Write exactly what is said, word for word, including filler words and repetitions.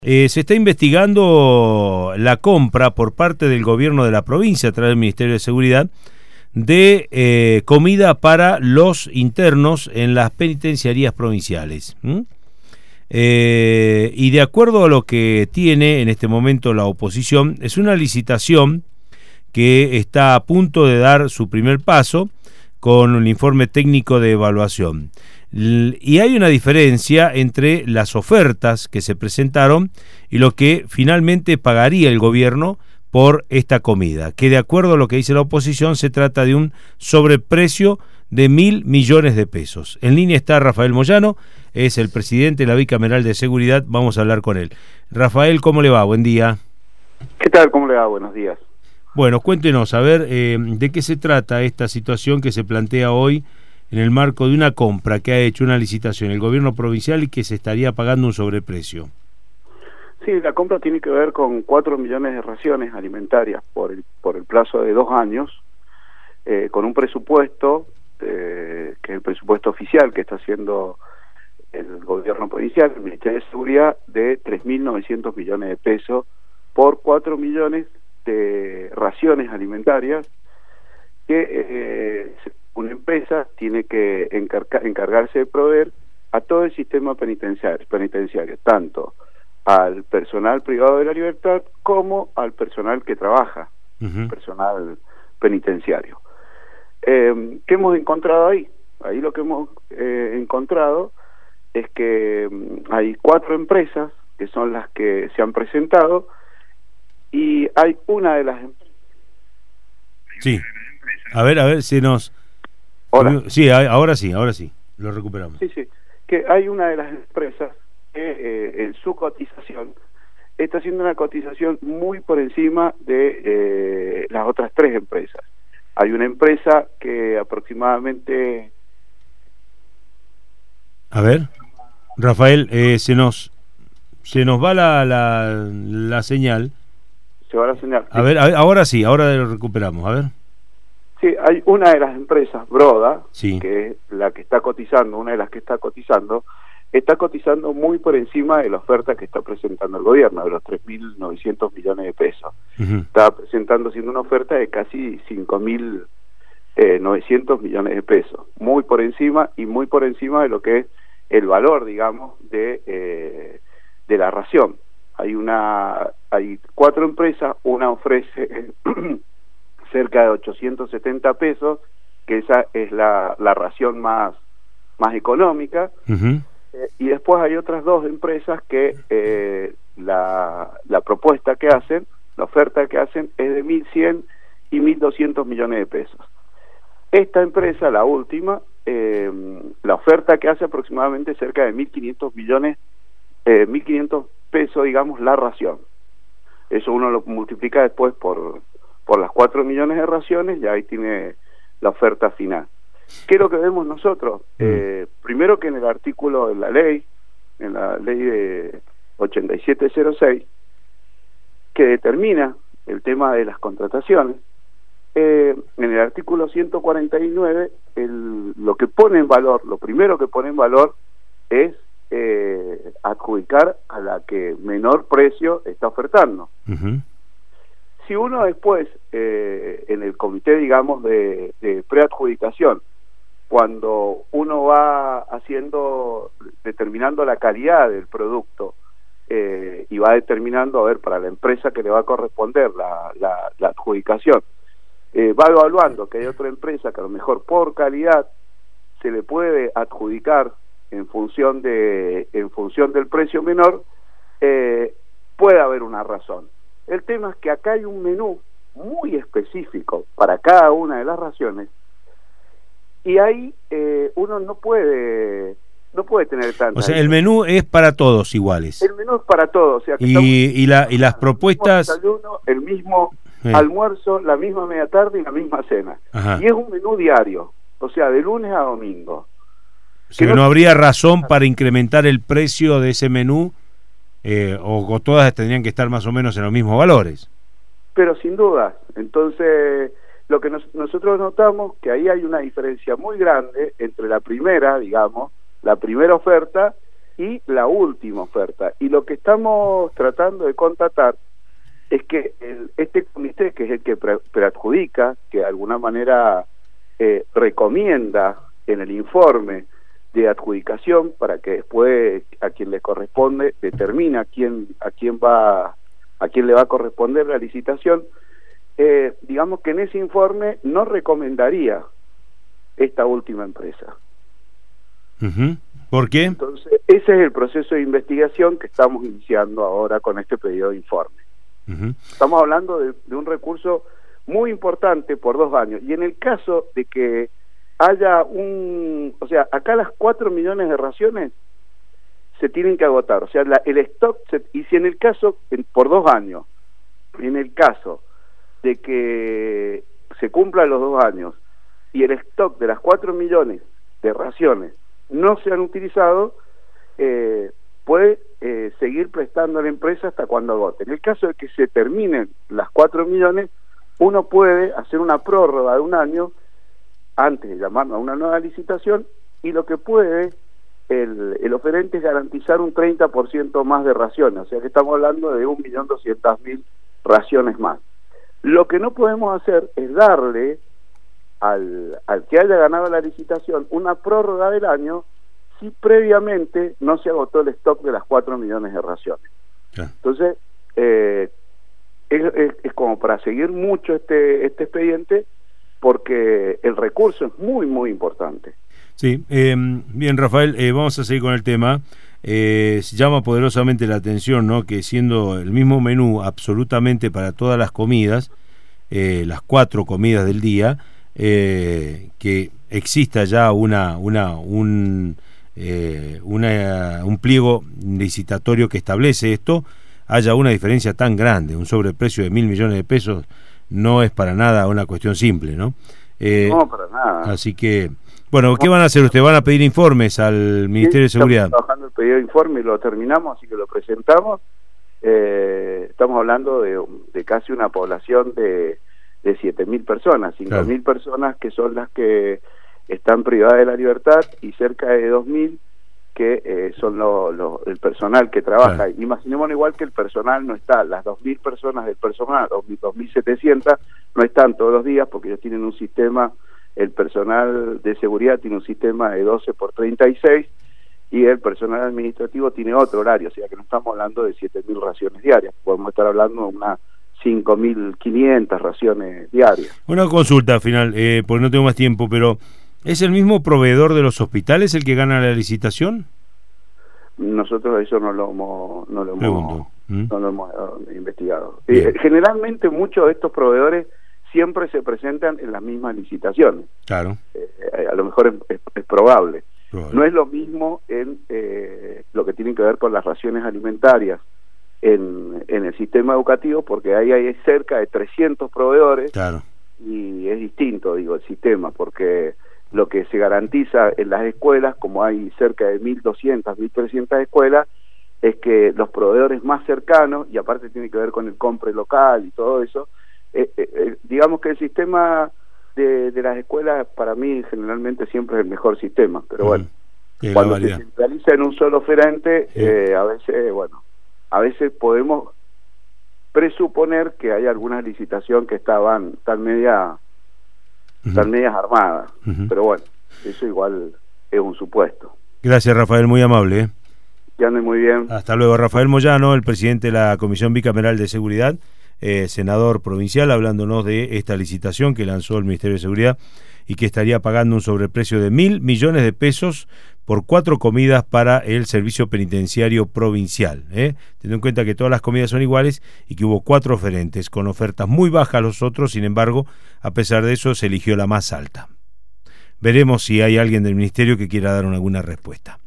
Eh, se está investigando la compra por parte del gobierno de la provincia a través del Ministerio de Seguridad de eh, comida para los internos en las penitenciarías provinciales. ¿Mm? Eh, y de acuerdo a lo que tiene en este momento la oposición, es una licitación que está a punto de dar su primer paso con un informe técnico de evaluación. Y hay una diferencia entre las ofertas que se presentaron y lo que finalmente pagaría el gobierno por esta comida, que de acuerdo a lo que dice la oposición se trata de un sobreprecio de mil millones de pesos. En línea está Rafael Moyano, es el presidente de la Bicameral de Seguridad, vamos a hablar con él. Rafael, ¿cómo le va? Buen día. ¿Qué tal? ¿Cómo le va? Buenos días. Bueno, cuéntenos, a ver, eh, ¿de qué se trata esta situación que se plantea hoy en el marco de una compra que ha hecho una licitación el gobierno provincial y que se estaría pagando un sobreprecio? Sí, la compra tiene que ver con cuatro millones de raciones alimentarias por el, por el plazo de dos años, eh, con un presupuesto, eh, que es el presupuesto oficial que está haciendo el gobierno provincial, el Ministerio de Seguridad, de tres mil novecientos millones de pesos por cuatro millones de raciones alimentarias que eh, una empresa tiene que encarga, encargarse de proveer a todo el sistema penitenciario, penitenciario, tanto al personal privado de la libertad como al personal que trabaja, uh-huh. personal penitenciario. Eh, ¿Qué hemos encontrado ahí? Ahí lo que hemos eh, encontrado es que um, hay cuatro empresas que son las que se han presentado y hay una de las empresas. Sí. A ver, a ver si nos... Hola. Sí, ahora sí, ahora sí, lo recuperamos. Sí, sí, que hay una de las empresas que eh, en su cotización está haciendo una cotización muy por encima de eh, las otras tres empresas. Hay una empresa que aproximadamente... A ver, Rafael, eh, se nos se nos va la, la, la señal. Se va la señal. A ver, a ver, ahora sí, ahora lo recuperamos, a ver. Sí, hay una de las empresas, Broda, sí. que es la que está cotizando, una de las que está cotizando, está cotizando muy por encima de la oferta que está presentando el gobierno, de los tres mil novecientos millones de pesos. Uh-huh. Está presentando, siendo una oferta de casi cinco mil novecientos millones de pesos, muy por encima y muy por encima de lo que es el valor, digamos, de, eh, de la ración. Hay una, hay cuatro empresas, una ofrece... cerca de ochocientos setenta pesos, que esa es la, la ración más, más económica, uh-huh. eh, y después hay otras dos empresas que eh, la, la propuesta que hacen, la oferta que hacen es de mil cien y mil doscientos millones de pesos. Esta empresa, la última, eh, la oferta que hace aproximadamente cerca de mil quinientos millones, eh, mil quinientos pesos, digamos, la ración. Eso uno lo multiplica después por... por las cuatro millones de raciones, y ahí tiene la oferta final. ¿Qué es lo que vemos nosotros? Mm. Eh, primero que en el artículo de la ley, en la ley de ochenta y siete cero seis, que determina el tema de las contrataciones, eh, en el artículo ciento cuarenta y nueve, el, lo que pone en valor, lo primero que pone en valor es eh, adjudicar a la que menor precio está ofertando. Uh-huh. Si uno después, eh, en el comité, digamos, de, de preadjudicación, cuando uno va haciendo, determinando la calidad del producto eh, y va determinando, a ver, para la empresa que le va a corresponder la, la, la adjudicación, eh, va evaluando que hay otra empresa que a lo mejor por calidad se le puede adjudicar en función de en función del precio menor, eh, puede haber una razón. El tema es que acá hay un menú muy específico para cada una de las raciones y ahí eh, uno no puede no puede tener tanto. O sea, el menú es para todos iguales. El menú es para todos. O sea, que y, y, la, y las propuestas... El mismo desayuno, el mismo eh. almuerzo, la misma media tarde y la misma cena. Ajá. Y es un menú diario, o sea, de lunes a domingo. O sea, que no, no habría razón para incrementar el precio de ese menú. Eh, o, o todas tendrían que estar más o menos en los mismos valores. Pero sin duda, entonces lo que nos, nosotros notamos que ahí hay una diferencia muy grande entre la primera, digamos, la primera oferta y la última oferta. Y lo que estamos tratando de constatar es que el, este comité, que es el que pre, preadjudica, que de alguna manera eh, recomienda en el informe de adjudicación para que después a quien le corresponde determina a quién a quién va a quién le va a corresponder la licitación, eh, digamos que en ese informe no recomendaría esta última empresa. Uh-huh. ¿Por qué? Entonces ese es el proceso de investigación que estamos iniciando ahora con este pedido de informe. Uh-huh. Estamos hablando de, de un recurso muy importante por dos años, y en el caso de que haya un, o sea, acá las cuatro millones de raciones se tienen que agotar, o sea, la, el stock, se, y si en el caso, en, por dos años, en el caso de que se cumplan los dos años y el stock de las cuatro millones de raciones no se han utilizado, eh, puede eh, seguir prestando a la empresa hasta cuando agote. En el caso de que se terminen las cuatro millones, uno puede hacer una prórroga de un año antes de llamar a una nueva licitación, y lo que puede el, el oferente es garantizar un treinta por ciento más de raciones, o sea que estamos hablando de un millón doscientas mil raciones más. Lo que no podemos hacer es darle al, al que haya ganado la licitación una prórroga del año si previamente no se agotó el stock de las cuatro millones de raciones. Sí. Entonces, eh, es, es, es como para seguir mucho este, este expediente, porque el recurso es muy, muy importante. Sí, eh, bien, Rafael, eh, vamos a seguir con el tema. Eh, llama poderosamente la atención, ¿no?, que siendo el mismo menú absolutamente para todas las comidas, eh, las cuatro comidas del día, eh, que exista ya una, una, un, eh, una, un pliego licitatorio que establece esto, haya una diferencia tan grande, un sobreprecio de mil millones de pesos. No es para nada una cuestión simple, ¿no? Eh, no, para nada. Así que, bueno, ¿qué van a hacer ustedes? ¿Van a pedir informes al Ministerio sí, de Seguridad? Estamos trabajando el pedido de informe y lo terminamos, así que lo presentamos. Eh, estamos hablando de, de casi una población de, de siete mil personas, cinco mil claro. personas que son las que están privadas de la libertad, y cerca de dos mil que eh, son lo, lo, el personal que trabaja. Claro. Imaginemos igual que el personal no está, las dos mil personas del personal, dos mil setecientas, no están todos los días, porque ellos tienen un sistema, el personal de seguridad tiene un sistema de doce por treinta y seis, y el personal administrativo tiene otro horario, o sea que no estamos hablando de siete mil raciones diarias, podemos estar hablando de unas cinco mil quinientas raciones diarias. Una consulta final, eh, porque no tengo más tiempo, pero ¿es el mismo proveedor de los hospitales el que gana la licitación? Nosotros eso no lo hemos, no lo hemos, ¿Mm? no lo hemos uh, investigado. Eh, generalmente muchos de estos proveedores siempre se presentan en las mismas licitaciones. Claro. Eh, a lo mejor es, es, es probable. probable. No es lo mismo en eh, lo que tiene que ver con las raciones alimentarias en, en el sistema educativo, porque ahí hay cerca de trescientos proveedores. Claro. Y es distinto, digo, el sistema, porque lo que se garantiza en las escuelas, como hay cerca de mil doscientas, mil trescientas escuelas, es que los proveedores más cercanos, y aparte tiene que ver con el compre local y todo eso, eh, eh, digamos que el sistema de, de las escuelas para mí generalmente siempre es el mejor sistema, pero bueno, mm, cuando se centraliza en un solo oferente, sí. eh, a veces, bueno, a veces podemos presuponer que hay alguna licitación que estaban tan media... están uh-huh. medias armadas, uh-huh. pero bueno, eso igual es un supuesto. Gracias, Rafael, muy amable. ¿eh? Que ande muy bien. Hasta luego. Rafael Moyano, el presidente de la Comisión Bicameral de Seguridad, eh, senador provincial, hablándonos de esta licitación que lanzó el Ministerio de Seguridad y que estaría pagando un sobreprecio de mil millones de pesos por cuatro comidas para el servicio penitenciario provincial, ¿eh? teniendo en cuenta que todas las comidas son iguales y que hubo cuatro oferentes con ofertas muy bajas los otros, sin embargo, a pesar de eso se eligió la más alta. Veremos si hay alguien del Ministerio que quiera dar alguna respuesta.